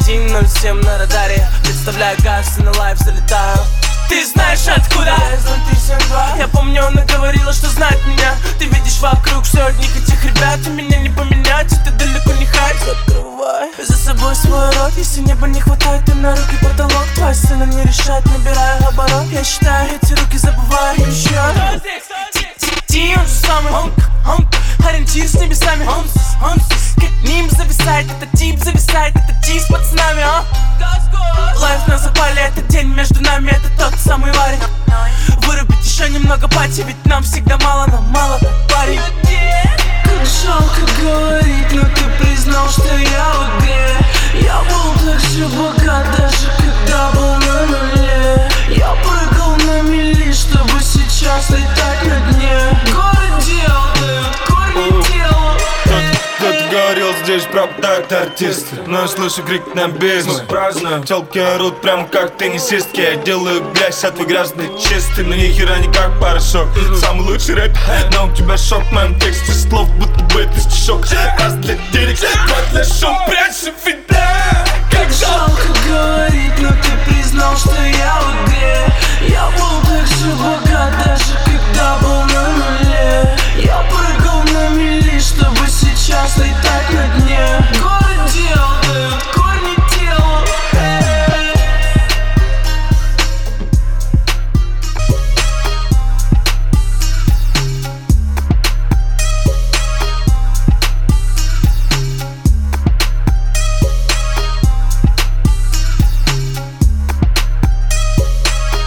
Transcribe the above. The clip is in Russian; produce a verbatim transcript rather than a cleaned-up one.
один ноль семь на радаре. Представляю, кажется, на лайв залетаю. Ты знаешь откуда? Я помню, она говорила, что знает меня. Ты видишь вокруг все одних этих ребят, и меня не поменять, и ты далеко не ходь. Закрывай за собой свой рот. Если неба не хватает, ты на руки потолок. Твоя сцена не решает, набираю оборот. Я считаю эти руки, забываю еще. Ти, он же самый ориентир с небесами. Как ним зависает, этот тип зависает, этот тип с пацанами, а? Лайф на запале, это день между нами, это тот самый Варик. Вырубить еще немного пати, ведь нам всегда мало, нам мало, парень. Как жалко говорить, но ты признал, что я в игре. Я был так же богат, даже когда был на нуле. Я прыгал на мели, чтобы сейчас летать на дне. Горы делают, корни делают. Кто-то говорил, здесь пропадают артисты, но я слышу крик на бизнес. Праздную, телки орут прям как теннисистки. Я делаю грязь, а твой грязный чистый. Но ни хера не как порошок. Самый лучший рэп, но у тебя шок. В моем тексте слов, будто бы это стишок. Раз для денег, два для шоу. Прячь фидбэк.